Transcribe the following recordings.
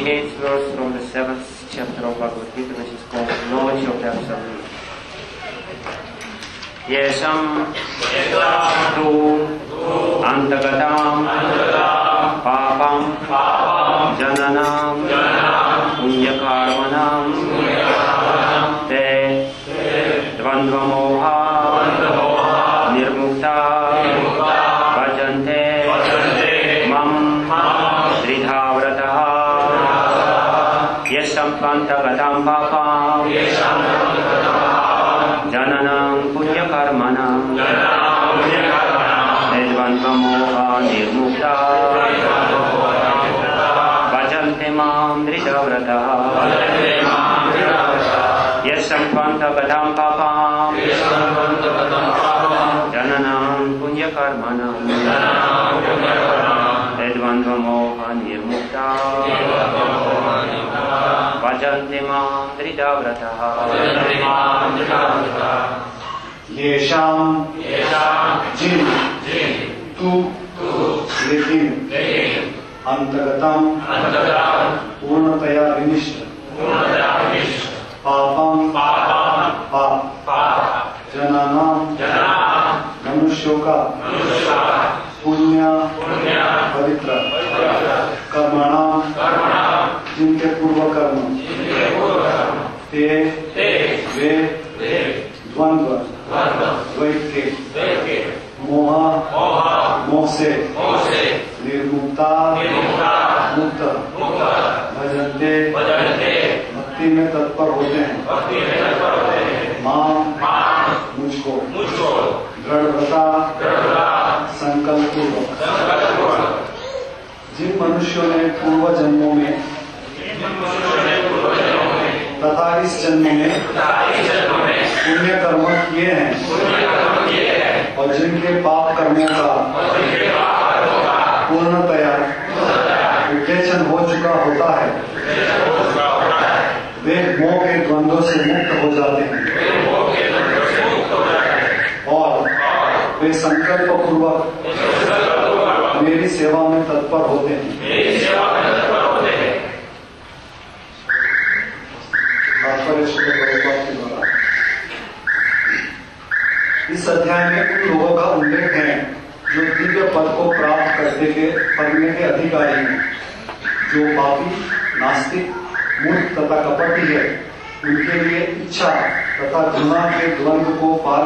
28th verse from the 7th chapter of Bhagavad Gita, which is called Knowledge of the Absolute. Yesham tu antagatam papam jananam punyakarmanam te dvandvamoha nirmukta bhajante mam dridhavrataha yesham tvantagatam papam jananam punyakarmanam edvantvamoha nirmukta bhajante mam dridhavrataha yesham tvantagatam papam jananam punyakarmanam edvantvamoha nirmukta bhajante mam dridhavrataha येषाम जिन तू लेकिन अंतगतम पूर्णतया विनिष्ट पापम पाप जनानाम मनुष्यों का पुण्य पवित्र कर्मणाम जिनके पूर्व कर्म ते वे द्वंद्व द्वैत के मोह से निर्मुक्ता मुक्त भजन्ते भक्ति में तत्पर होते हैं मां मुझको दृढ़ता संकल्प जिन मनुष्यों ने पूर्व जन्मों में तथा इस जन्म में पुण्य कर्म किए हैं और जिनके पाप कर्मों का पूर्णतया विवेचन हो चुका होता है वे मोह के द्वंद्वों से मुक्त हो जाते हैं और वे संकल्प पूर्वक मेरी सेवा में तत्पर होते हैं। इस अध्याय में उन लोगों का उल्लेख है जो दिव्य पद को प्राप्त करने के अधिकारी हैं, जो पापी, नास्तिक, मूर्ख तथा कपटी है। उनके लिए इच्छा तथा घृणा के द्वंद्व को पार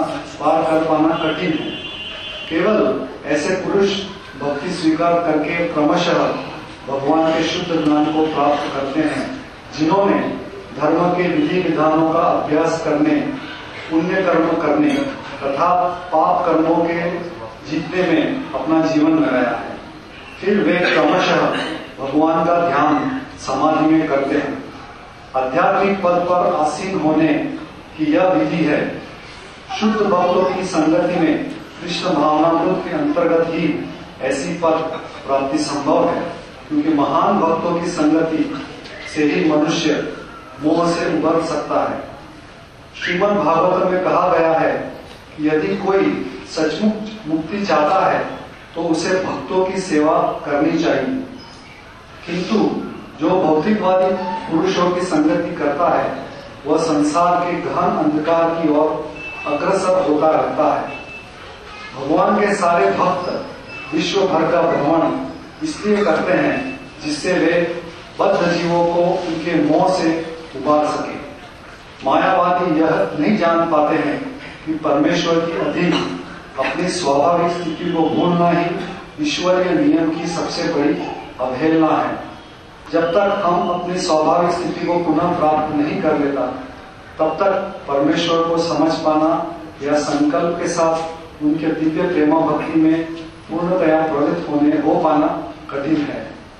कर पाना कठिन है। केवल ऐसे पुरुष भक्ति स्वीकार करके क्रमशः भगवान के शुद्ध ज्ञान को प्राप्त करते हैं, जिन्होंने धर्म के विधि विधानों का अभ्यास करने, पुण्य कर्म करने तथा पाप कर्मों के जीतने में अपना जीवन लगाया है। फिर वे क्रमशः भगवान का ध्यान समाधि में करते हैं। आध्यात्मिक पद पर आसीन होने की यह विधि है। शुद्ध भक्तों की संगति में कृष्ण भावनामृत के अंतर्गत ही ऐसी पद प्राप्ति संभव है, क्योंकि महान भक्तों की संगति से ही मनुष्य मोह से उबर सकता है। श्रीमद् भागवत में कहा गया है कि यदि कोई सचमुच मुक्ति चाहता है तो उसे भक्तों की सेवा करनी चाहिए, किंतु जो भौतिकवादी पुरुषों की संगति करता है वह संसार के गहन अंधकार की ओर अग्रसर होता रहता है। भगवान के सारे भक्त विश्व भर का भ्रमण इसलिए करते हैं जिससे वे बद्ध जीवों को उनके मोह से उबार सके। मायावादी यह नहीं जान पाते हैं कि परमेश्वर के अधीन अपनी स्वाभाविक स्थिति को भूलना ही ईश्वरीय नियम की सबसे बड़ी अवहेलना है। जब तक हम अपनी स्वाभाविक स्थिति को पुनः प्राप्त नहीं कर लेता, तब तक परमेश्वर को समझ पाना या संकल्प के साथ उनके दिव्य प्रेमा भक्ति में पूर्णतया प्रवृत्त हो पाना कठिन है।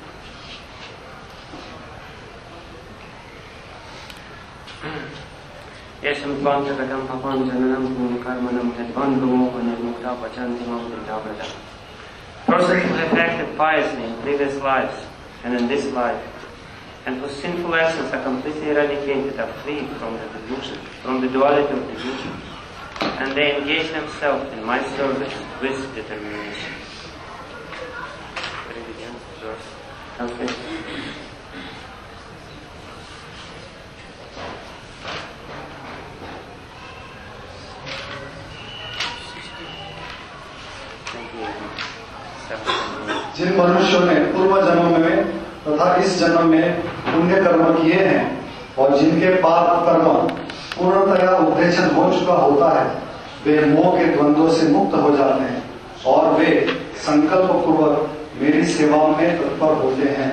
Yesham tvantagatam papam jananam punyakarmanam edvantvamoha nirmukta bhajante mam dridhavrataha. Persons who have acted piously in previous lives and in this life, and whose sinful actions are completely eradicated, are freed from the delusion, from the duality of delusion, and they engage themselves in my service with determination. Read again, verse. जिन मनुष्यों ने पूर्व जन्म में तथा इस जन्म में पुण्य कर्म किए हैं और जिनके पाप कर्म पूर्णतया उपदेशन हो चुका होता है, वे मोह के द्वंद्वों से मुक्त हो जाते हैं और वे संकल्प पूर्वक मेरी सेवा में तत्पर होते हैं।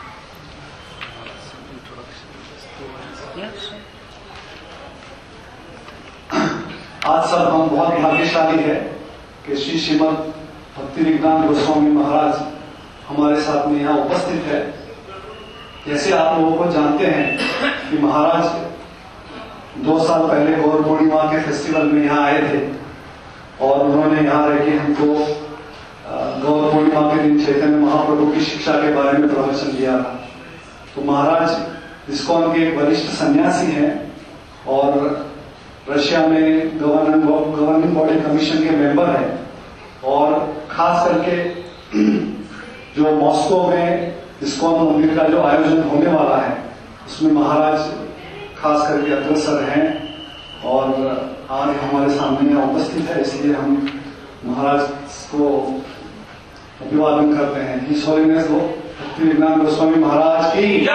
आज सब हम बहुत भाग्यशाली है कि श्री श्रीमद भक्ति विज्ञान गोस्वामी महाराज हमारे साथ में यहाँ उपस्थित है। जैसे आप लोगों को जानते हैं कि महाराज 2 साल पहले गौर पूर्णिमा के फेस्टिवल में यहाँ आए थे और उन्होंने यहाँ रह के हमको गौर पूर्णिमा के दिन चैतन्य महाप्रभु की शिक्षा के बारे में प्रवचन दिया था। तो महाराज इस्कॉन के एक वरिष्ठ सन्यासी हैं और रशिया में गवर्निंग बॉडी कमीशन के मेंबर हैं और खास करके जो मॉस्को में इस्कॉन मंदिर का जो आयोजन होने वाला है उसमें महाराज खास करके अग्रसर हैं और आज हमारे सामने यहाँ उपस्थित है, इसलिए हम महाराज को अभिवादन करते हैं। हिज होलीनेस भक्ति विज्ञान गोस्वामी महाराज की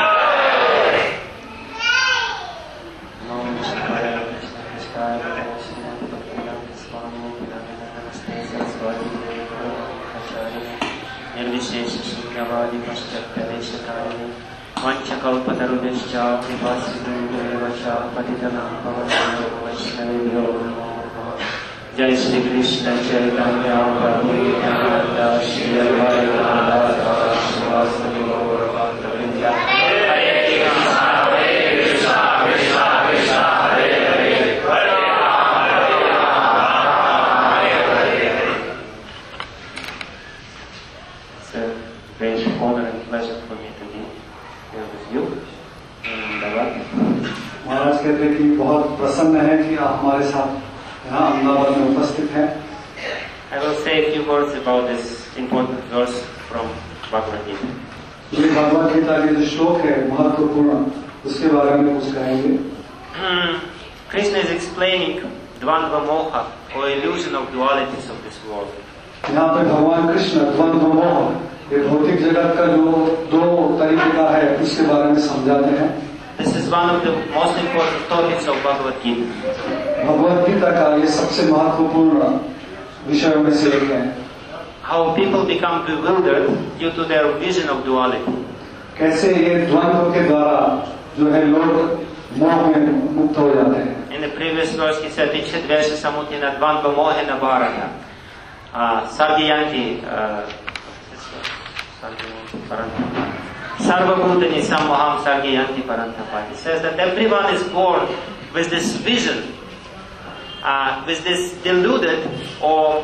निर्विशेष शून्यवादी पश्चात्प्रदेशकारिणी वंशकल्पतरुभ्यश्च कृपासिन्धुभ्येव च पतितनां पावनेभ्यो वैष्णवेभ्यो नमो नमः। जय श्री कृष्ण चैतन्य प्रभु नित्यानंद श्री अद्वैत श्रीवासदि गौर भक्तवृंद। हरे Krishna Krishna Krishna Hare Hare Hare Ram Hare Hare. It's a great honor and pleasure for me to be here with you. महाराज कहते हैं कि बहुत प्रसन्न है कि आप हमारे साथ यहाँ अहमदाबाद में उपस्थित हैं। I will say a few words about this important verse from Bhagavad Gita. ये भगवद गीता के जो श्लोक है महत्वपूर्ण, उसके बारे में कुछ कहेंगे। Krishna is explaining Dvandva Moha or illusion of dualities of this world. यहाँ पे भगवान कृष्ण द्वंद्व मोह, ये भौतिक जगत का जो 2 तरीके का है उसके बारे में समझाते हैं। This is one of the most important topics of Bhagavad Gita. Bhagavad Gita का ये सबसे महत्वपूर्ण विषयों में से एक है। How people become bewildered due to their vision of duality. कैसे ये द्वंद्व के द्वारा जो है लोग मोह में मुक्त हो जाते हैं। In the previous verse he said, Ichhadvesha samutina dvandva mohena bharata. Sargiyanti Sarvabhutani sammoham sargiyanti parantapa. He says that everyone is born with this vision, with this deluded or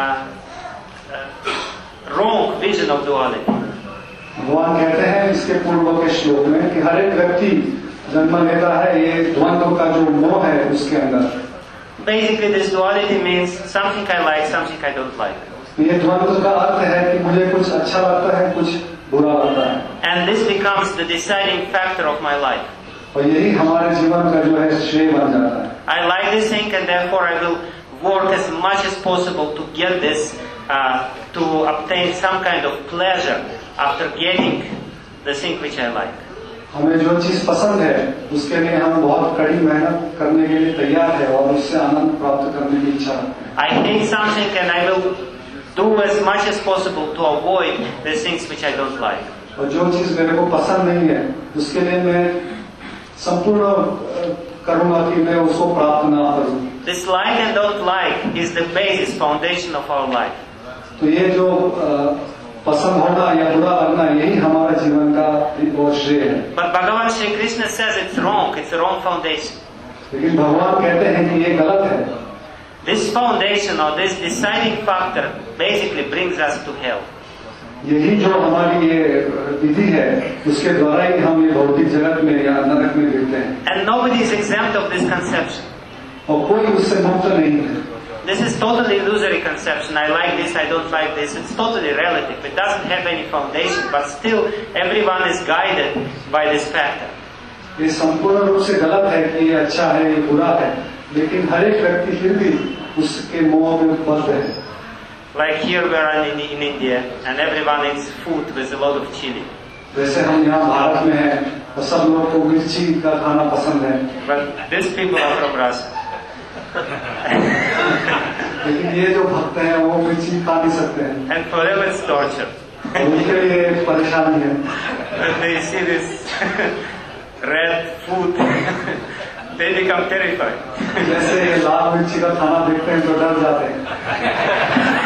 wrong vision of duality. भगवान कहते हैं इसके पूर्व के श्लोक में कि हर एक व्यक्ति जन्म लेता है ये द्वंद्व का जो मोह है उसके अंदर। Basically, this duality means something I like, something I don't like. ये द्वंद्व का अर्थ है कि मुझे कुछ अच्छा लगता है, कुछ बुरा लगता है। And this becomes the deciding factor of my life. और यही हमारे जीवन का जो है श्रेय बन जाता है। I like this thing and therefore I will work as much as possible to get this, to obtain some kind of pleasure after getting the thing which I like. हमें जो चीज पसंद है उसके लिए हम बहुत कड़ी मेहनत करने के लिए तैयार है और उससे आनंद प्राप्त करने की इच्छा है। I hate something and I will do as much as possible to avoid the things which I don't like. और जो चीज मेरे को पसंद नहीं है उसके लिए मैं संपूर्ण करूंगा कि मैं उसको प्राप्त ना करूं। This like and don't like is the basis, foundation of our life. तो ये जो पसंद होना या बुरा लगना यही हमारे जीवन का बहुत श्रेय है। But Bhagavan Shri Krishna says it's wrong. It's a wrong foundation. लेकिन भगवान कहते हैं कि ये गलत है। This foundation or this deciding factor basically brings us to hell. यही जो हमारी ये विधि है उसके द्वारा ही हम ये भौतिक जगत में या नरक में गिरते हैं। And nobody is exempt of this conception. और कोई उससे मुक्त नहीं है। this is totally illusory conception. I like this, I don't like this. It's totally relative. It doesn't have any foundation, but still everyone is guided by this factor. ये संपूर्ण रूप से गलत है कि ये अच्छा है, ये बुरा है, लेकिन हर एक व्यक्ति फिर भी उसके मोह में बंध है. Like here we are in India, and everyone eats food with a lot of chili. जैसे हम यहाँ भारत में हैं, तो सब लोग को मिर्ची का खाना पसंद है. But these people are from Russia. लेकिन ये जो भक्त हैं वो मिर्ची खा नहीं सकते हैं. And for them it's torture. उनके लिए परेशानी है. When they see this red food, they become terrified. जैसे ये लाल मिर्ची का खाना देखते हैं तो डर जाते हैं.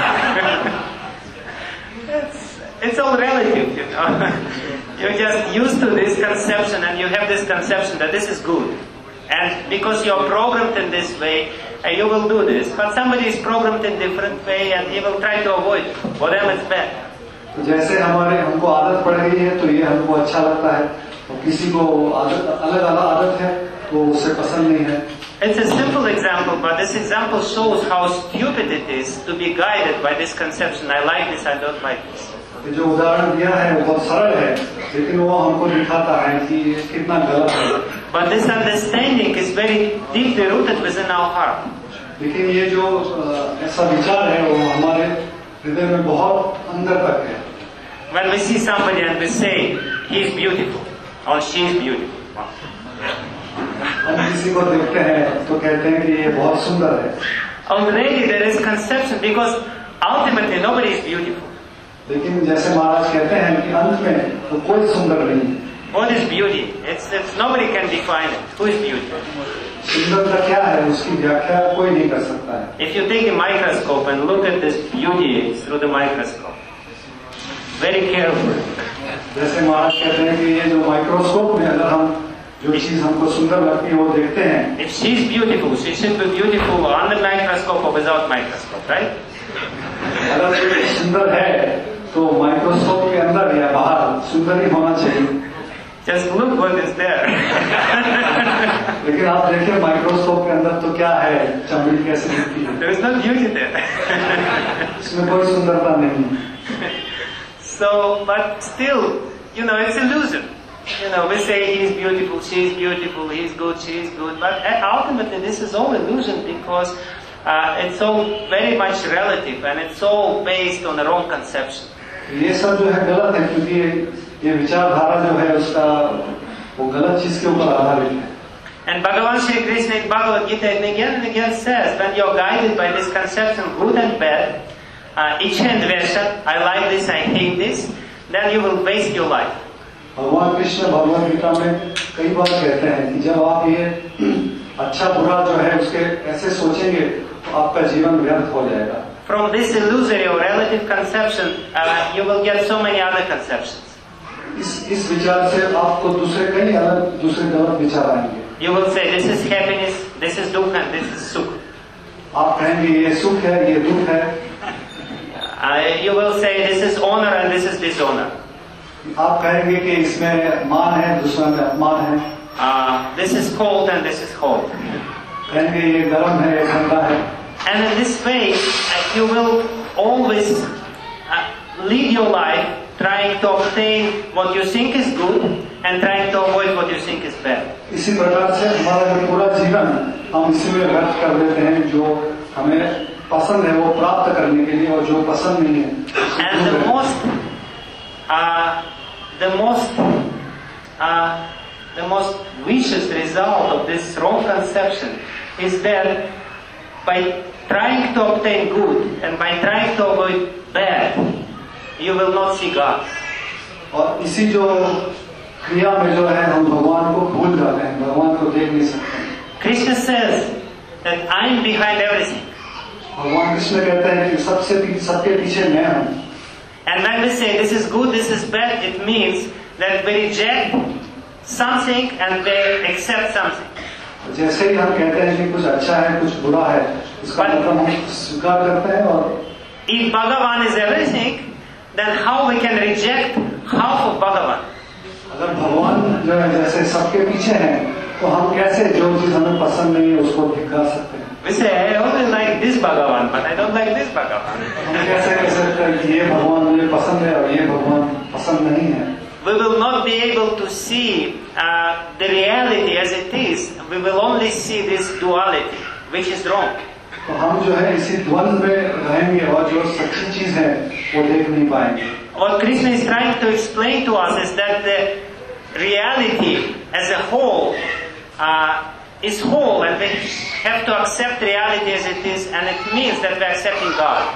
It's all relative, you know. You're just used to this conception, and you have this conception that this is good. And because you're programmed in this way, you will do this. But somebody is programmed in different way, and he will try to avoid it. For them it's bad. तो जैसे हमको आदत पड़ गई है, तो ये हमको अच्छा लगता है. और किसी को अलग आदत है, तो उसे पसंद नहीं है. It's a simple example, but this example shows how stupid it is to be guided by this conception. I like this, I don't like this. जो उदाहरण दिया है वो बहुत सरल है, लेकिन वो हमको दिखाता है कि ये कितना गलत है. But this understanding is very deeply rooted within our heart. लेकिन ये जो ऐसा विचार है वो हमारे हृदय में बहुत अंदर तक है. When we see somebody and we say he is beautiful or she is beautiful, हम किसी को देखते हैं तो कहते हैं कि ये बहुत सुंदर है. already there is conception, because ultimately nobody is beautiful. लेकिन जैसे महाराज कहते हैं कि अंत में तो कोई सुंदर नहीं है. What is beauty? It's nobody can define it. Who is beauty? सुंदरता क्या है उसकी व्याख्या कोई नहीं कर सकता है. If you take a microscope and look at this beauty through the microscope, very carefully. जैसे महाराज कहते हैं कि ये जो माइक्रोस्कोप में अगर हम जो चीज हमको सुंदर लगती है वो देखते हैं. If she is beautiful, she should be beautiful on the microscope or without microscope, right? अगर ये सुंदर है तो माइक्रोस्कोप के अंदर या बाहर सुंदर ही होना चाहिए. Just look what is there. लेकिन आप देखिए माइक्रोस्कोप के अंदर तो क्या है, चमड़ी कैसे दिखती है. There is no beauty there. इसमें कोई सुंदरता नहीं. So, but still, you know, it's illusion. You know, we say he is beautiful, she is beautiful, he is good, she is good. But ultimately this is all illusion, because it's all very much relative, and it's all based on the wrong conception. ये सब जो है गलत है, क्योंकि ये विचारधारा जो है उसका वो गलत चीज के ऊपर आधारित है. And Bhagavan Shri Krishna in Bhagavad Gita and again says, when you're guided by this conception, good and bad, each and Vesha, I like this, I hate this, then you will waste your life. भगवान कृष्ण भगवद गीता में कई बार कहते हैं कि जब आप ये अच्छा बुरा जो है उसके ऐसे सोचेंगे तो आपका जीवन व्यर्थ हो जाएगा. From this illusory or relative conception, you will get so many other conceptions. इस विचार से आपको दूसरे गलत विचार आएंगे. You will say this is happiness, this is dukkha, and this is sukha. आप कहेंगे ये सुख है, ये दुख है. You will say this is honor and this is dishonor. आप कहेंगे कि इसमें मान है, दूसरा में अपमान है. This is cold and this is hot. कहेंगे ये गर्म है, ये ठंडा है. And in this way, you will always lead your life trying to obtain what you think is good and trying to avoid what you think is bad. इसी प्रकार से हमारा पूरा जीवन हम इसी में व्यर्थ कर देते हैं. जो हमें पसंद है वो प्राप्त करने के लिए, और जो पसंद नहीं है. And the most vicious result of this wrong conception is that by trying to obtain good and by trying to avoid bad, you will not see God. और इसी जो क्रिया में जो है हम भगवान को भूल जाते हैं, भगवान को देख नहीं सकते. Krishna says that I am behind everything. भगवान कृष्ण कहते हैं कि सबके पीछे मैं हूँ. And when we say this is good, this is bad, it means that we reject something and we accept something. जैसे ही हम कहते हैं कि कुछ अच्छा है, कुछ बुरा है, इसका मतलब हम स्वीकार करते हैं. और if Bhagavan is everything, then how we can reject half of Bhagavan? अगर भगवान जो है जैसे सबके पीछे हैं, तो हम कैसे जो चीज हमें पसंद नहीं है उसको धिक्कार सकते हैं. We say, I only like this Bhagavan, but I don't like this Bhagavan. हम कैसे कह सकते हैं कि ये भगवान मुझे पसंद है और ये भगवान पसंद नहीं है? We will not be able to see the reality as it is. We will only see this duality, which is wrong. तो हम जो है इसी द्वंद्व में रहेंगे और जो सच्ची चीज है वो देख नहीं पाएंगे. What Krishna is trying to explain to us is that the reality as a whole is whole, and we have to accept reality as it is, and it means that we are accepting God.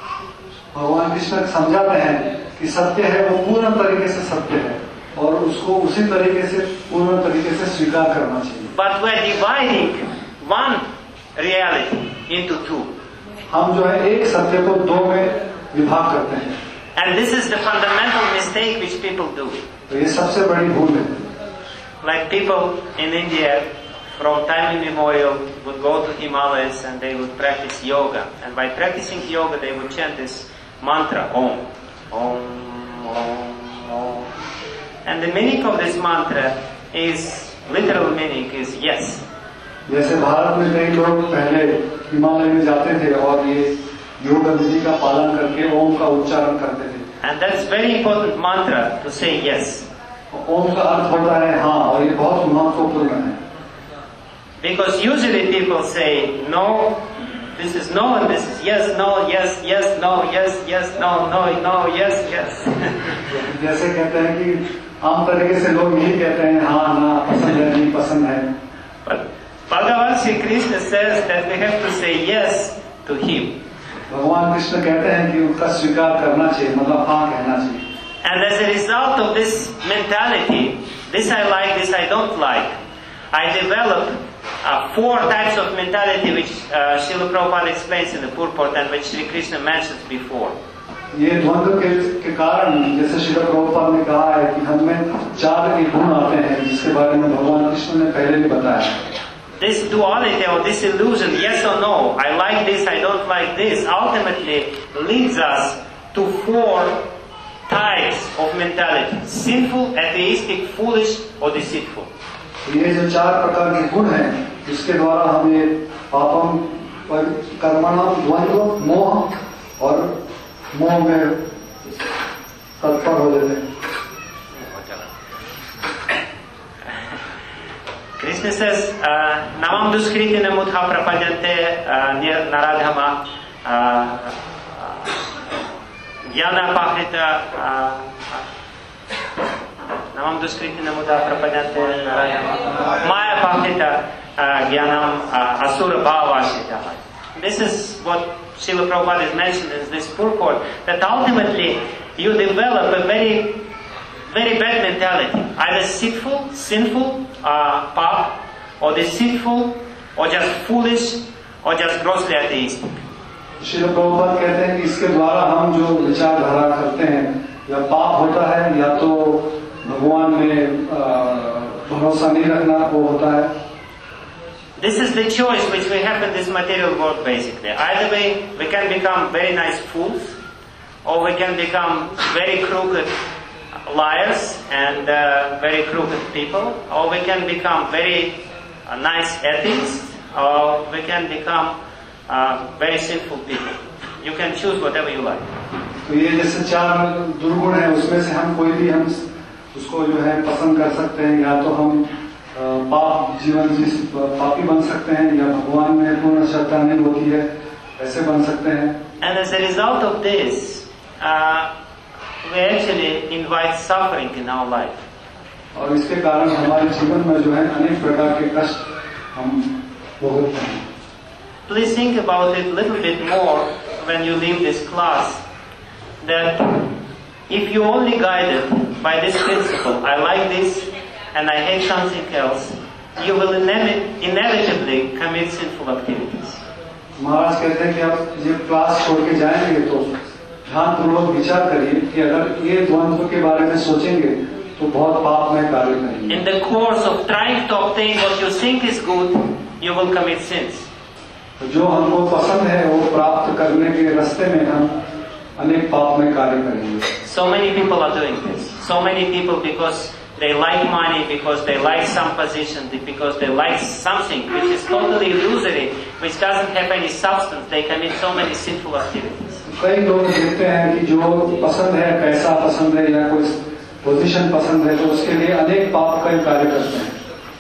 भगवान कृष्ण समझाते हैं कि सत्य है वो पूर्ण तरीके से सत्य है और उसको उसी तरीके से पूर्ण तरीके से स्वीकार करना चाहिए. But we are dividing one reality into two. हम जो है एक सत्य को दो में विभाग करते हैं. And this is the fundamental mistake which people do. तो ये सबसे बड़ी भूल है. Like people in India, from time immemorial, would go to Himalayas and they would practice yoga. And by practicing yoga, they would chant this mantra, Om, Om, Om, Om. And the meaning of this mantra is, literal meaning is yes. जैसे भारत में कई लोग पहले हिमालय में जाते थे और ये योग विधि का पालन करके ओम का उच्चारण करते थे. And that's very important mantra to say yes. ओम का अर्थ होता है हाँ, और ये बहुत महत्वपूर्ण है. Because usually people say no, this is no, and this is yes, no, yes, yes, no, yes, yes, no, no, no, yes, yes. जैसे कहते हैं कि आम तरीके से लोग यही कहते हैं हाँ ना, पसंद है नहीं पसंद है. But Bhagavan Shri Krishna says that we have to say yes to him. भगवान कृष्ण कहते हैं कि उनका स्वीकार करना चाहिए, मतलब हाँ कहना चाहिए. And as a result of this mentality, this I like, this I don't like, I developed 4 types of mentality which Srila Prabhupada explains in the purport and which Sri Krishna mentioned before. ये द्वंद्व के कारण जैसे श्रील प्रभुपाद ने कहा है कि हमें 4 गुण आते हैं जिसके बारे में भगवान कृष्ण ने पहले भी बताया. This duality or this illusion, yes or no, I like this, I don't like this, ultimately leads us to 4 types of mentality: sinful, atheistic, foolish, or deceitful. ये जो 4 प्रकार के गुण हैं जिसके द्वारा हम ये पापम कर्मणाम द्वंद्व मोह और मोह में तत्पर हो जाते हैं. Krishna says, Namam duskritina mudha prapadyante naradhama jnana pahrita Namam duskritina mudha prapadyante naradhama maya pahrita jnanam asura bhavashita. This is what Srila Prabhupada is mentioning in this purport, that ultimately you develop a very bad mentality, either sinful, pop, or deceitful, or just foolish, or just grossly atheistic. Srila Prabhupada कहते हैं कि इसके द्वारा हम जो विचारधारा करते हैं या पाप होता है या तो भगवान में भरोसा नहीं रखना वो होता है. This is the choice which we have in this material world basically. Either way, we can become very nice fools, or we can become very crooked liars and very crooked people, or we can become very nice atheists, or we can become very sinful people. You can choose whatever you like. तो ये जैसे 4 दुर्गुण हैं उसमें से हम कोई भी हम उसको जो है पसंद कर सकते हैं. या तो हम पाप जीवन पापी बन सकते हैं या भगवान में पूर्ण श्रद्धा नहीं होती है ऐसे बन सकते हैं. And as a result of this, we actually invite suffering in our life. और इसके कारण हमारे जीवन में जो है अनेक प्रकार के कष्ट हम भोगते हैं. Please think about it a little bit more when you leave this class, that if you only guided by this principle, I like this and I hate something else, you will inevitably commit sinful activities. महाराज कहते हैं कि आप ये class छोड़ के जाएंगे तो ध्यानपूर्वक विचार करिए कि अगर ये द्वंद्व के बारे में सोचेंगे तो बहुत पापमय कार्य करेंगे. In the course of trying to obtain what you think is good, you will commit sins. जो हमको पसंद है वो प्राप्त करने के रास्ते में हम अनेक पापमय कार्य करेंगे. So many people are doing this. So many people, because they like money, because they like some position, because they like something which is totally illusory, which doesn't have any substance, they commit so many sinful activities. कई लोग देखते हैं कि जो पसंद है, पैसा पसंद है या कोई पोजीशन पसंद है, तो उसके लिए अनेक पाप का कार्य करते हैं.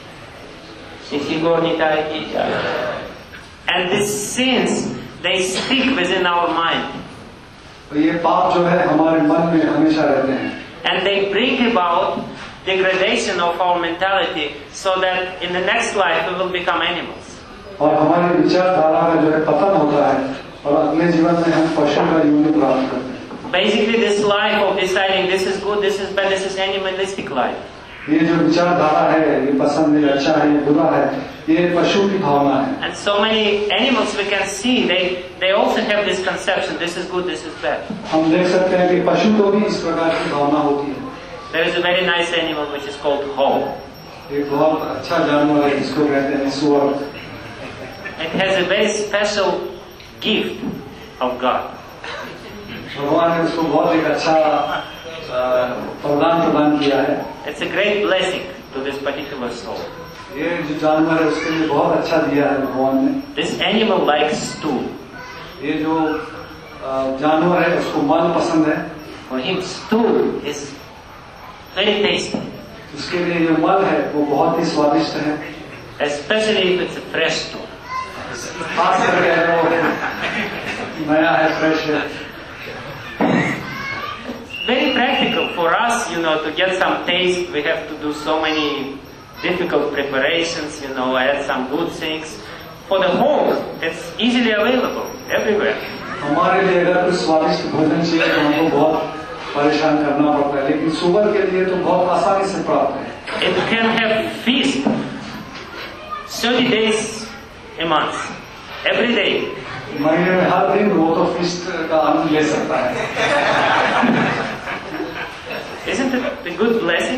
And these sins, they stick within our mind. तो ये पाप जो है हमारे मन में हमेशा रहते हैं. And they bring about degradation of our mentality, so that in the next life we will become animals. और हमारी विचारधारा का जो है पतन होता है और अगले जीवन में हम पशु का जीवन प्राप्त करते हैं. Basically, this life of deciding this is good, this is bad, this is animalistic life. ये जो विचारधारा है, ये पसंद है, अच्छा है, ये बुरा है, ये पशु की भावना है. And so many animals we can see, they also have this conception, this is good, this is bad. हम देख सकते हैं कि पशु को भी इस प्रकार की भावना होती है. There is a very nice animal which is called hog. एक बहुत अच्छा जानवर है जिसको कहते हैं सुअर. It has a very special gift of God. भगवान ने उसको बहुत एक अच्छा प्रदान किया है. It's a great blessing to this particular soul. ये जो जानवर है उसके लिए बहुत अच्छा दिया है भगवान ने. This animal likes stool. ये जो जानवर है उसको मल पसंद है. For him, stool is very tasty. उसके लिए जो मल है वो बहुत ही स्वादिष्ट है. Especially if it's a fresh stool. खास करके वो नया है, फ्रेश है. Very practical for us, to get some taste. We have to do so many difficult preparations, add some good things. For the hog, it's easily available everywhere. हमारे लिए अगर कुछ स्वादिष्ट भोजन चाहिए तो हमको बहुत परेशान करना पड़ता है, लेकिन सुअर के लिए तो बहुत आसानी से प्राप्त है. It can have feast 30 days a month, every day. महीने में हर दिन वो तो फीस्ट का आनंद ले सकता है. Isn't it a good blessing?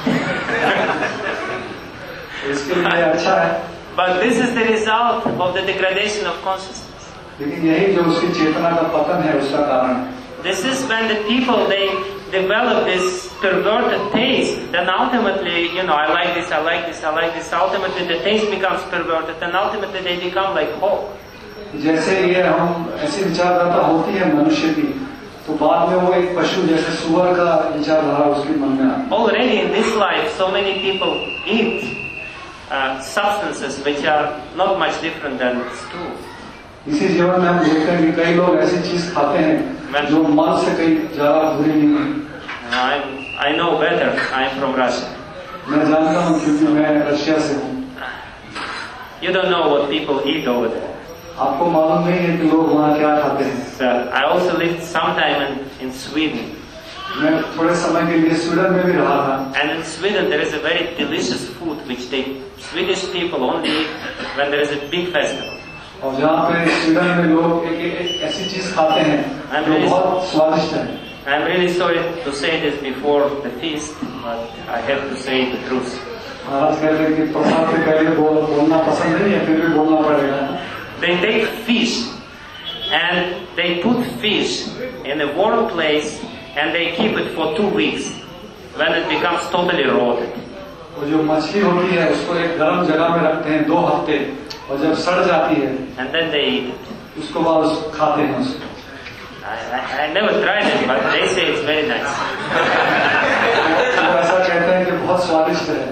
इसके लिए अच्छा है. But this is the result of the degradation of consciousness. लेकिन यही जो उसकी चेतना का पतन है उसका कारण है. This is when the people, they develop this perverted taste. Then ultimately, I like this, I like this, I like this. Ultimately, the taste becomes perverted, and ultimately they become like hog. जैसे ये हम ऐसी विचारधारा होती है मनुष्य की, तो बाद में वो एक पशु जैसे सुअर का विचारधारा उसके मन में आता है. Already in this life, so many people eat substances which are not much different than stool. इसी जीवन में हम देखते हैं कि कई लोग ऐसी चीज खाते हैं जो मल से कहीं ज्यादा बुरी नहीं है. I know better. I am from Russia. मैं जानता हूँ क्योंकि मैं रशिया से हूँ. You don't know what people eat over there. आपको मालूम नहीं है कि लोग वहाँ क्या खाते हैं. I also lived sometime in Sweden. मैं थोड़े समय के लिए स्वीडन में भी रहा था. And in Sweden there is a very delicious food which Swedish people only eat when there is a big festival. और जहाँ पे स्वीडन में लोग एक ऐसी चीज खाते हैं जो बहुत स्वादिष्ट है. I'm really sorry to say this before the feast, but I have to say the truth. महाराज कहते हैं कि प्रसाद से पहले बोलना पसंद नहीं है, फिर भी बोलना पड़ेगा. They take fish and they put fish in a warm place and they keep it for 2 weeks when it becomes totally rotted. वो जो मछली होती है उसको एक गर्म जगह में रखते हैं 2 हफ्ते, और जब सड़ जाती है and then they eat it. उसको बाद खाते हैं उसको. I never tried it, but they say it's very nice. ऐसा कहते हैं कि बहुत स्वादिष्ट है.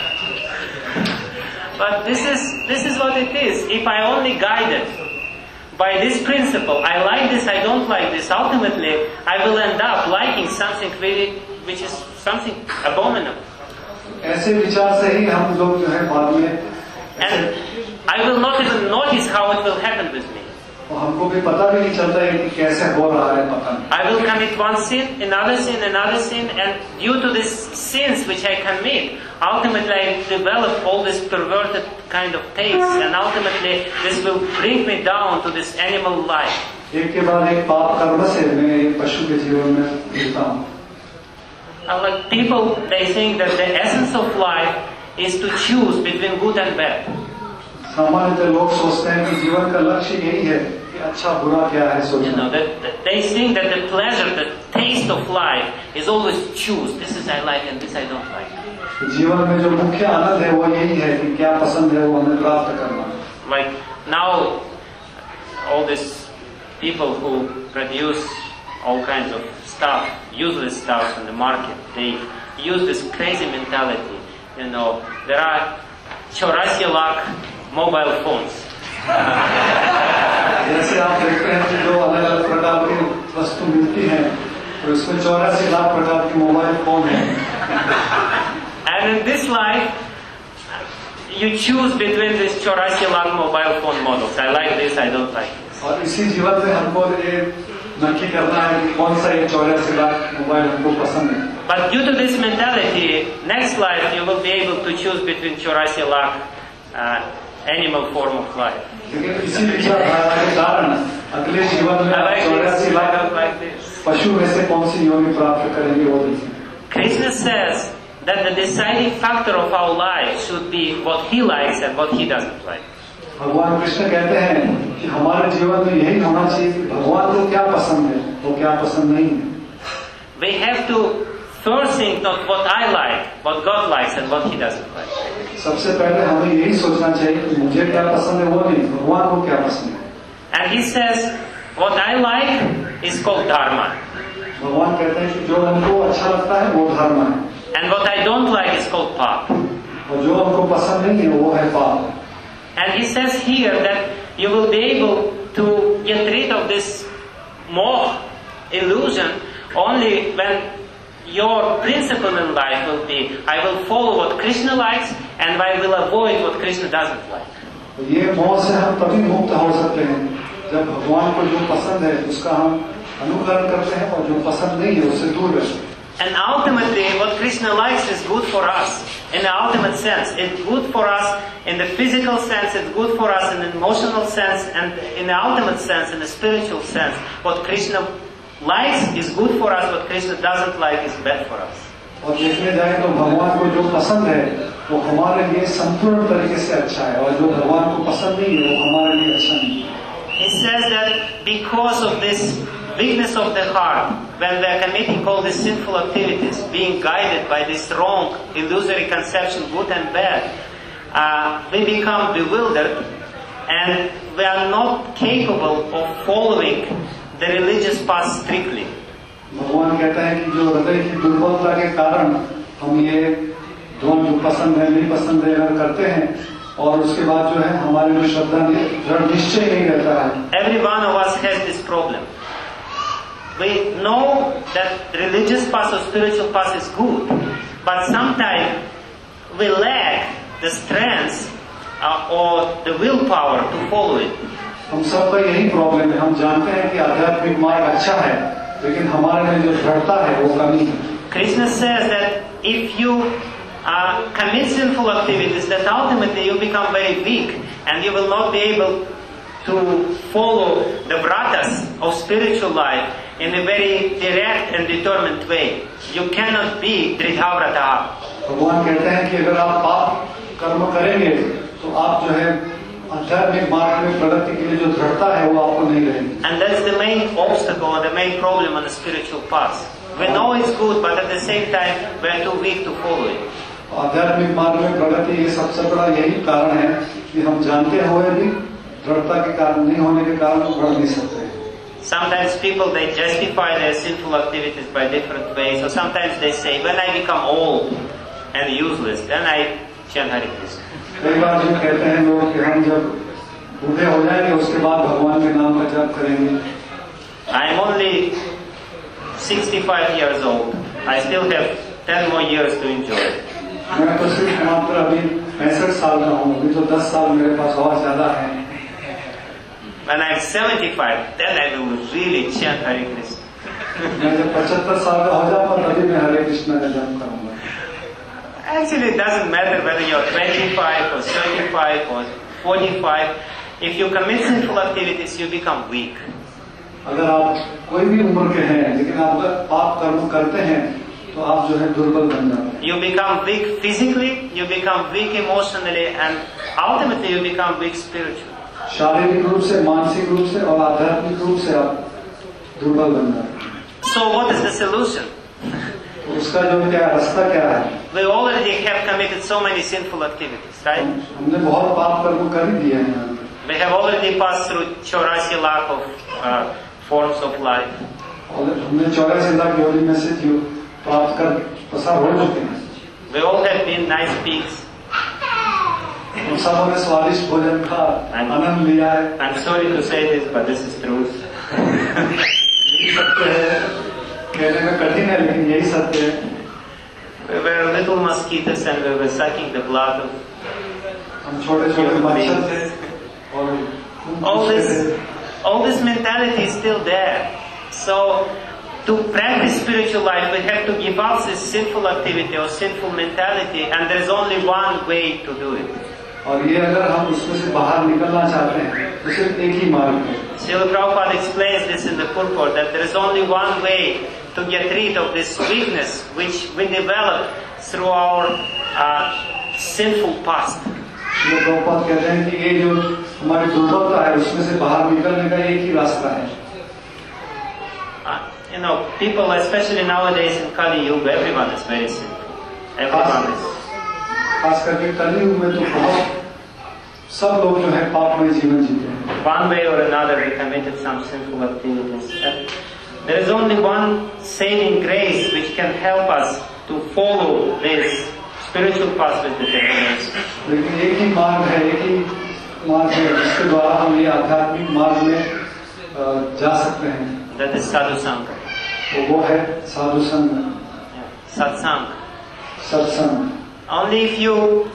But this is what it is. If I only guided by this principle, I like this, I don't like this, ultimately I will end up liking something which is something abominable. ऐसे विचार से ही हम लोग जो है बाद में, and I will not even notice how it will happen with me. हमको भी पता भी नहीं चलता है कि कैसे हो रहा है पता नहीं. I will commit one sin, another sin, another sin, and due to these sins which I commit, ultimately I develop all this perverted kind of taste, and ultimately this will bring me down to this animal life. एक के बाद एक पाप कर्म से मैं एक पशु के जीवन में जीता हूँ. Like people, they think that the essence of life is to choose between good and bad. सामान्यतः लोग सोचते हैं कि जीवन का लक्ष्य यही है कि कि अच्छा बुरा क्या है You सोचना। know, that they think that the pleasure, the taste of life is always choose. This is I like and this I don't like. जीवन में जो मुख्य आनंद है वो यही है कि क्या पसंद है वो हमें प्राप्त करना। Like now, all these people who produce all kinds of stuff, useless stuff in the market, they use this crazy mentality. You know, there are 84 lakh mobile phones. जैसे आप देखते हैं कि जो अलग अलग प्रकार की वस्तु मिलती हैं तो इसमें 84 लाख प्रकार की मोबाइल फोन है। And in this life, you choose between these 84 lakh mobile phone models. I like this, I don't like this. और इसी जीवन में हमको ये नक्की करना है कि कौन सा ये 84 लाख मोबाइल हमको पसंद है। But due to this mentality, next life you will be able to choose between 84 lakh animal form of life. लेकिन इसी विचारधारा के कारण अगले जीवन में I like 84 this, I lakh don't like this. पशु में से कौन सी योनि प्राप्त करेंगे वो देखें। Krishna says that the deciding factor of our life should be what he likes and what he doesn't like. भगवान कृष्ण कहते हैं कि हमारे जीवन में यही होना चाहिए कि भगवान को क्या पसंद है वो क्या पसंद नहीं है। We have to first think not what I like, what God likes and what he doesn't like. सबसे पहले हमें यही सोचना चाहिए कि मुझे क्या पसंद है वो नहीं, भगवान को क्या पसंद है। And he says what I like is called dharma भगवान कहते हैं कि जो हमको अच्छा लगता है वो धर्म है and what I don't like is called pap. और जो हमको पसंद नहीं है वो है पाप। And he says here that you will be able to get rid of this moh illusion only when your principle in life will be I will follow what Krishna likes and I will avoid what Krishna doesn't like. ये मोह से हम तभी मुक्त हो सकते हैं जब भगवान को जो पसंद है उसका हम अनुकरण करते हैं और जो पसंद नहीं है उससे दूर रहते हैं। And ultimately what Krishna likes is good for us in the ultimate sense. It's good for us in the physical sense, it's good for us in the emotional sense, and in the ultimate sense, in the spiritual sense. What Krishna likes is good for us, what Krishna doesn't like is bad for us. और देखने जाए तो भगवान को जो पसंद है वो हमारे लिए संपूर्ण तरीके से अच्छा है और जो भगवान को पसंद नहीं है वो हमारे लिए अच्छा नहीं है। He says that because of this weakness of the heart, when we are committing all these sinful activities, being guided by this wrong, illusory conception, good and bad, we become bewildered and we are not capable of following the religious path strictly. भगवान कहता है कि जो हृदय की दुर्बलता के कारण हम ये जो पसंद है नहीं पसंद है अगर करते हैं और उसके बाद जो है हमारे में श्रद्धा दृढ़ निश्चय नहीं रहता है। Every one of us has this problem. We know that religious path or spiritual path is good, but sometimes we lack the strength or the willpower to follow it. हम सबका यही प्रॉब्लम है। हम जानते हैं कि आध्यात्मिक मार्ग अच्छा है लेकिन हमारे में जो दृढ़ता है वो कमी है। Krishna says that if you commit sinful activities, that ultimately you become very weak and you will not be able to follow the vratas of spiritual life in a very direct and determined way. You cannot be dridhavrata. भगवान कहते हैं कि अगर आप पाप कर्म करेंगे तो आप जो है आध्यात्मिक मार्ग में प्रगति के लिए जो दृढ़ता है वो आपको नहीं रहेगी। And that's the main obstacle and the main problem on the spiritual path. We know it's good, but at the same time we are too weak to follow it. आध्यात्मिक मार्ग में प्रगति ये सबसे बड़ा यही कारण है कि हम जानते हुए भी दृढ़ता के कारण नहीं होने के कारण बढ़ नहीं सकते। Sometimes people they justify their sinful activities by different ways, or sometimes they say, when I become old and useless, then I chant Hare Krishna. कई बार जो कहते हैं लोग कि हम जब बूढ़े हो जाएंगे उसके बाद भगवान के नाम का जाप करेंगे। I am only 65 years old. I still have 10 more years to enjoy. मैं तो सिर्फ मात्र अभी 65 साल का हूँ, अभी तो 10 साल मेरे पास और ज्यादा है। When I am 75, then I will really chant Hare Krishna. मैं जब 75 साल का हो जाऊंगा तभी मैं हरे कृष्णा का जाप करूंगा। Actually, it doesn't matter whether you're 25 or 35 or 45. If you commit sinful activities, you become weak. अगर आप कोई भी उम्र के हैं लेकिन आप अगर पाप कर्म करते हैं तो आप जो है दुर्बल बन जाते हैं। You become weak physically, you become weak emotionally, and ultimately you become weak spiritually. शारीरिक रूप से, मानसिक रूप से और आध्यात्मिक रूप से आप दुर्बल बन जाते हैं। So what is the solution? उसका जो क्या रास्ता क्या है? We already have committed so many sinful activities, right? हमने बहुत पाप कर्म कर ही दिए हैं। We have already passed through 84 lakh of forms of life. और हमने 84 लाख योनि में से जो प्राप्त कर पसार हो चुके हैं। We all have been nice pigs. हम सबों ने स्वादिष्ट भोजन का आनंद लिया है। I'm sorry to say this, but this is truth. यही सत्य है, कहने में कठिन है लेकिन यही सत्य है। We were little mosquitoes and we were sucking the blood of. हम छोटे-छोटे मच्छर थे और all this mentality is still there. So to practice spiritual life, we have to give up this sinful activity or sinful mentality, and there is only one way to do it. और ये अगर हम उसमें से बाहर निकलना चाहते हैं तो सिर्फ एक ही मार्ग है। Srila Prabhupada explains this in the purport that there is only one way to get rid of this weakness which we develop through our sinful past. Srila Prabhupada कहते हैं कि ये जो हमारी दुर्बलता है उसमें से बाहर निकलने का एक ही रास्ता है। You know, people, especially nowadays in Kali Yuga, everyone is very simple. Everyone is. खास करके कलयुग में तो बहुत सब लोग जो है पापमय जीवन जीते हैं। One way or another we committed some sinful activities. There is only one saving grace which can help us to follow this spiritual path with determination. लेकिन एक ही मार्ग है, एक ही मार्ग है जिसके द्वारा हम ये आध्यात्मिक मार्ग में जा सकते हैं। That is sadhu sangha. तो वो है साधु संग, satsang. सत्संग। Only if you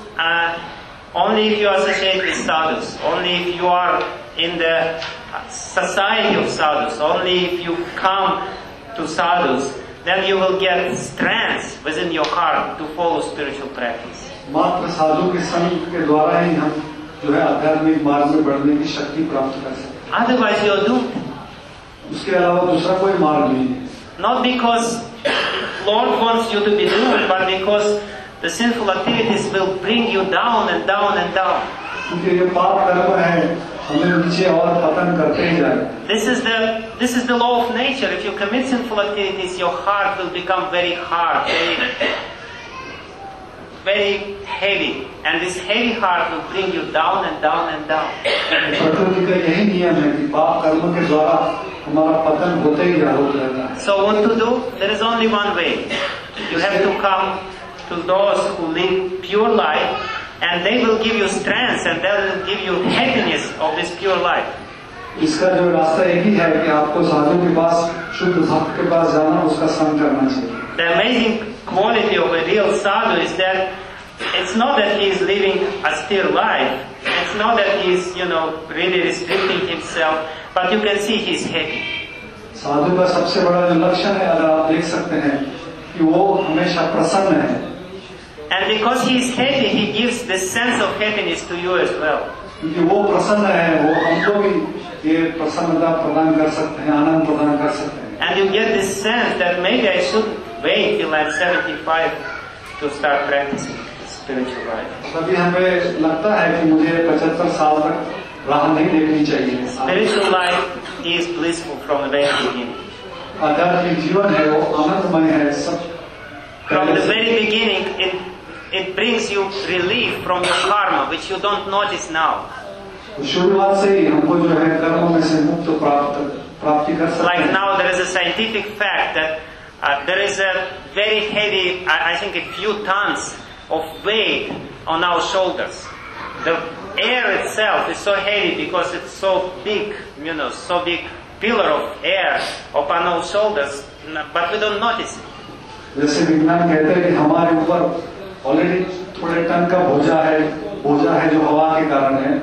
associate with sadhus, only if you are in the society of sadhus, only if you come to sadhus, then you will get strength within your heart to follow spiritual practice. मात्र साधु के संग के द्वारा ही हम जो है आध्यात्मिक मार्ग में बढ़ने की शक्ति प्राप्त कर सकते हैं। Otherwise you are doomed. उसके अलावा दूसरा कोई मार्ग नहीं है। Not because Lord wants you to be doomed, but because the sinful activities will bring you down and down and down. क्योंकि ये पाप कर्म है हमें नीचे और पतन करते ही जाए। This is the law of nature. If you commit sinful activities, your heart will become very hard, very heavy, and this heavy heart will bring you down and down and down. प्रकृति का यही नियम है कि पाप कर्म के द्वारा हमारा पतन होते ही रहता है। So what to do? There is only one way. You have to come to those who live pure life, and they will give you strength and they will give you happiness of this pure life. इसका जो रास्ता एक ही है कि आपको साधु के पास, शुद्ध भक्त के पास जाना, उसका संग करना चाहिए। The amazing quality of a real sadhu is that it's not that he is living a austere life. It's not that he is, really restricting himself, but you can see he is happy. साधु का सबसे बड़ा जो लक्षण है, अगर आप देख सकते हैं कि वो हमेशा प्रसन्न है। And because he is happy, he gives the sense of happiness to you as well. क्योंकि वो प्रसन्न है, वो हमको भी ये प्रसन्नता प्रदान कर सकते हैं, आनंद प्रदान कर सकते हैं। And you get this sense that maybe I shouldn't wait till I'm 75 to start practicing spiritual life. तभी हमें लगता है कि मुझे 75 साल तक राह नहीं देखनी चाहिए। Spiritual life is blissful from the very beginning. आध्यात्मिक जीवन है वो आनंदमय है सब। From the very beginning, it brings you relief from your karma, which you don't notice now. शुरुआत से ही हमको जो है कर्मों में से मुक्त प्राप्ति कर सकते हैं। Like now, there is a scientific fact that there is a very heavy, I think a few tons of weight on our shoulders. The air itself is so heavy because it's so big, so big pillar of air upon our shoulders, but we don't notice it. जैसे विज्ञान कहते हैं कि हमारे ऊपर already थोड़े ton का बोझा है जो हवा के कारण है।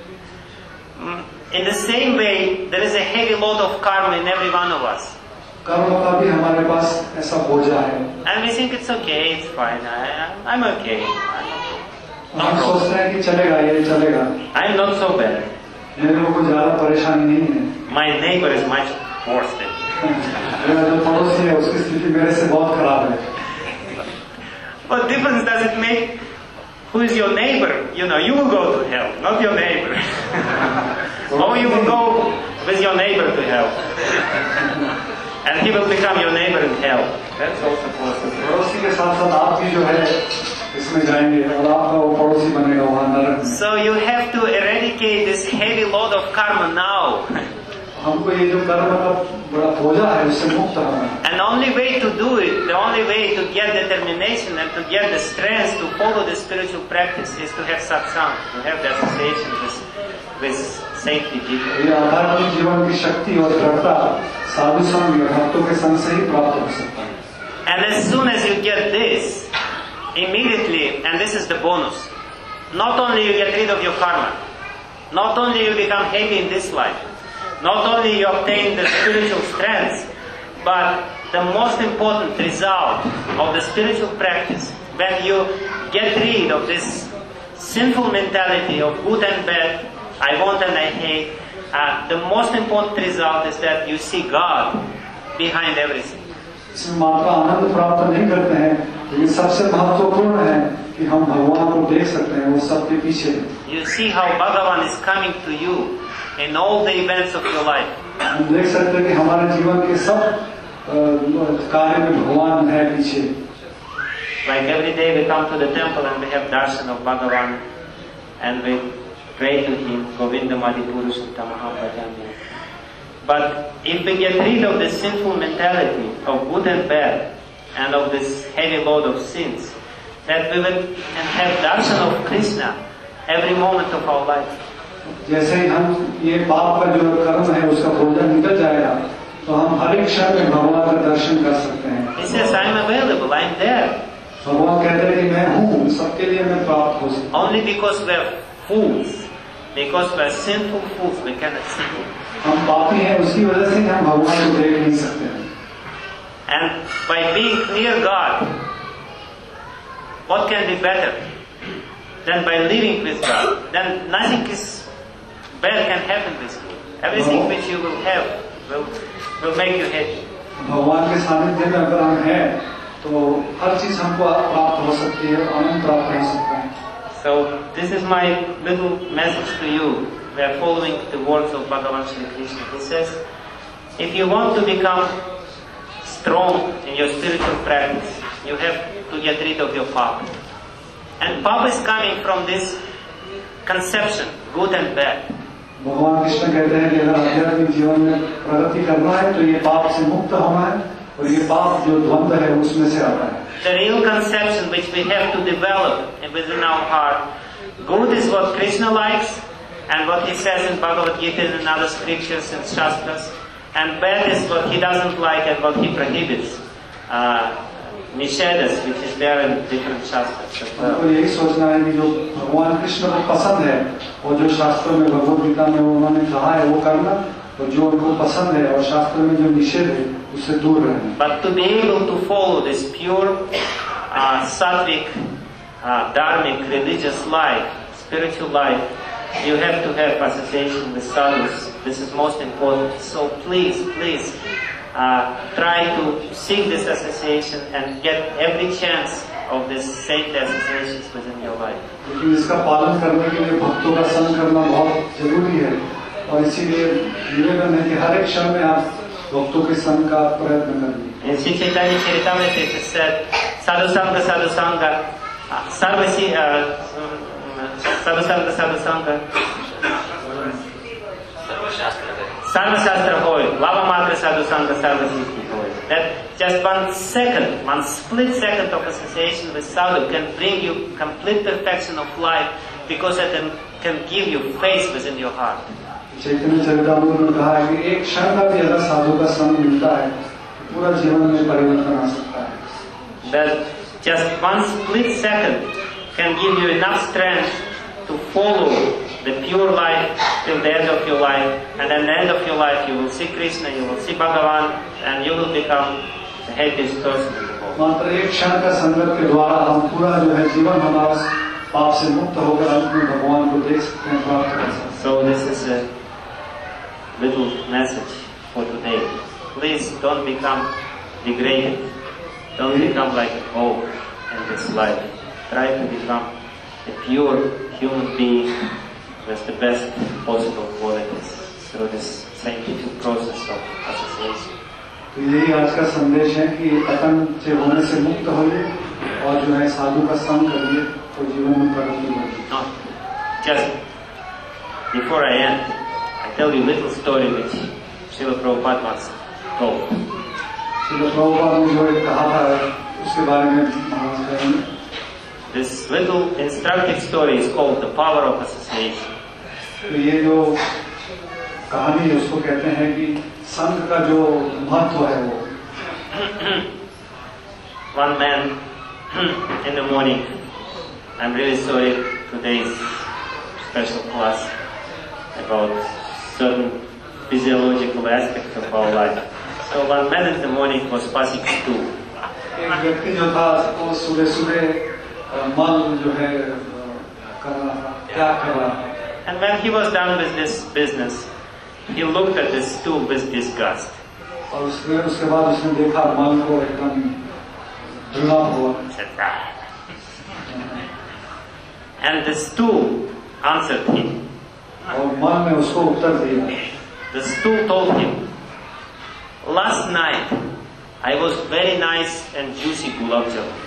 In the same way, there is a heavy load of karma in every one of us. कर्म का भी हमारे पास ऐसा बोझा है। And we think it's okay, it's fine, I'm okay. हम सोचते हैं कि चलेगा, ये चलेगा। I'm not so bad. मेरे को कोई ज्यादा परेशानी नहीं है। My neighbor is much worse than me. मेरा जो पड़ोसी है उसकी स्थिति मेरे से बहुत खराब है। What difference does it make? Who is your neighbor? You will go to hell, not your neighbor. Or you will go with your neighbor to hell. And he will become your neighbor in hell. That's also possible. पड़ोसी के साथ साथ आप भी जो है इसमें जाएंगे और आपका वो पड़ोसी बनेगा वहाँ नरक में। So you have to eradicate this heavy load of karma now. हमको ये जो कर्म का बड़ा बोझा है उससे मुक्त होना है। And only way to do it, the only way to get determination and to get the strength to follow the spiritual practice is to have satsang, to have the association with saintly people. ये आध्यात्मिक जीवन की शक्ति और दृढ़ता साधु संग या भक्तों के संग से ही प्राप्त हो सकता है। And as soon as you get this, immediately, and this is the bonus, not only you get rid of your karma, not only you become happy in this life, not only you obtain the spiritual strength, but the most important result of the spiritual practice, when you get rid of this sinful mentality of good and bad, I want and I hate, the most important result is that you see God behind everything. इसमें मात्र आनंद प्राप्त नहीं करते हैं, लेकिन सबसे महत्वपूर्ण है कि हम भगवान को देख सकते हैं, वो सबके पीछे है। You see how Bhagavan is coming to you in all the events of your life. हम देख सकते हैं कि हमारे जीवन के सब कार्य में भगवान है पीछे। Like every day we come to the temple and we have darshan of Bhagavan and we pray to him, Govindam Adipurushottama Bhajami. But if we get rid of the sinful mentality of good and bad and of this heavy load of sins, that we will can have darshan of Krishna every moment of our life. जैसे ही हम ये पाप का जो कर्म है उसका बोझा निकल जाएगा, तो हम हर एक क्षण में भगवान का दर्शन कर सकते हैं। He says, I am available, I am there. भगवान कहते हैं कि मैं हूँ, सबके लिए मैं प्राप्त हो सकता हूँ। Only because we are fools, because we are sinful fools, we cannot see him. हम पापी हैं, उसकी वजह से हम भगवान को देख नहीं सकते हैं। And by being near God, what can be better than by living with God? Then nothing is bad can happen with you. Everything which you will have will make you happy. भगवान के सानिध्य में अगर हम हैं, तो हर चीज हमको प्राप्त हो सकती है, आनंद प्राप्त हो सकता है। So this is my little message to you. We are following the words of Bhagavan Shri Krishna. He says, if you want to become strong in your spiritual practice, you have to get rid of your papa. And papa is coming from this conception, good and bad. भगवान कृष्ण कहते हैं कि अगर आध्यात्मिक जीवन में प्रगति करना है, तो ये पाप से मुक्त होना है, और ये पाप जो द्वंद है उसमें से आता है। The real conception which we have to develop within our heart, good is what Krishna likes, and what he says in Bhagavad Gita and in other scriptures and shastras, and bad is what he doesn't like and what he prohibits. Nishedas, which is there in different shastras as well. तो यही सोचना है कि जो भगवान कृष्ण को पसंद है, और जो शास्त्रों में भगवद गीता में उन्होंने कहा है वो करना, और जो उनको पसंद है और शास्त्र में जो निषेध है उससे दूर रहना। But to be able to follow this pure, sattvic, dharmic, religious life, spiritual life, you have to have association with sadhus. This is most important. So please, try to seek this association and get every chance of this saintly associations within your life. क्योंकि इसका पालन करने के लिए भक्तों का संग करना बहुत जरूरी है, और इसीलिए निवेदन है कि हर एक क्षण में आप भक्तों के संग का प्रयत्न करिए। In Sri Chaitanya Charitamrita it is said, sadhu sangha, sarvasi, sadhu sangha, sarva shastra hoy, lava matra sadhu sangha, sarva siddhi hoy. That just one split second of association with sadhu can bring you complete perfection of life, because it can give you faith within your heart. चैतन्य चरितामृत में कहा है कि एक क्षण का भी अगर साधु का संग मिलता है, पूरा जीवन में परिवर्तन आ सकता है। That just one split second can give you enough strength to follow the pure life till the end of your life, and at the end of your life you will see Krishna, you will see Bhagavan, and you will become the happiest person in the world. मात्र एक क्षण का संगत के द्वारा हम पूरा जो है जीवन हमारा पाप से मुक्त होकर अंत में भगवान को देख सकते हैं, प्राप्त कर सकते हैं। So this is a little message for today. Please don't become degraded. Don't become like a oak in this life. Try to become a pure human being with the best possible qualities through this scientific process of association. तो यही आज का संदेश है कि पतन से होने से मुक्त होइए और जो है साधु का संग करिए तो जीवन में प्रगति होगी. Just before I end, I tell you a little story which Srila Prabhupada once told. Srila Prabhupada ने जो एक कहा था उसके बारे में महाराज कहेंगे. This little instructive story is called The Power of Association. तो ये जो कहानी है उसको कहते हैं कि संघ का जो महत्व है वो. One man in the morning, I'm really sorry today's special class about certain physiological aspects of our life. So one man in the morning was passing stool. एक व्यक्ति जो था वो सुबह सुबह मल जो है कर रहा था, त्याग कर रहा था. And when he was done with this business, he looked at the stool with disgust. और उसके बाद उसने देखा मल को एकदम धुला हुआ. And the stool answered him. और मन ने उसको उत्तर दिया. The stool told him, last night I was very nice and juicy gulab jamun.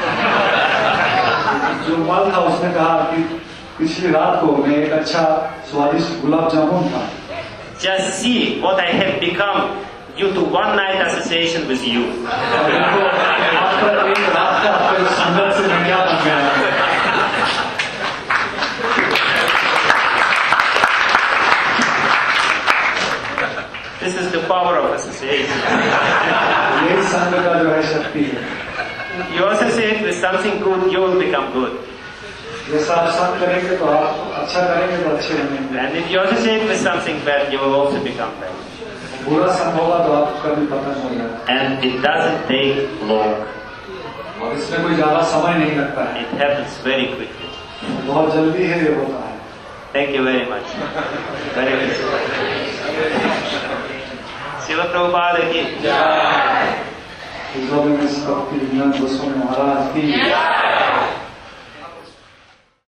जो मल था उसने कहा कि पिछली रात को मैं एक अच्छा स्वादिष्ट गुलाब जामुन था. Just see what I have become due to one night association with you. After एक रात का आपके संगत से मैं क्या बन गया. This is the power of association. यही संघ का जो है शक्ति है. You associate with something good, you will become good. जैसा आप संग करेंगे तो आप अच्छा करेंगे तो अच्छे बनेंगे. And if you associate with something bad, you will also become bad. बुरा संग होगा तो आपका भी पतन हो जाएगा. And it doesn't take long. और इसमें कोई ज्यादा समय नहीं लगता है. It happens very quickly. बहुत जल्दी है ये होता है. Thank you very much. Very good. Srila Prabhupada ki. His Holiness Bhakti Vinod Goswami Maharaj ki.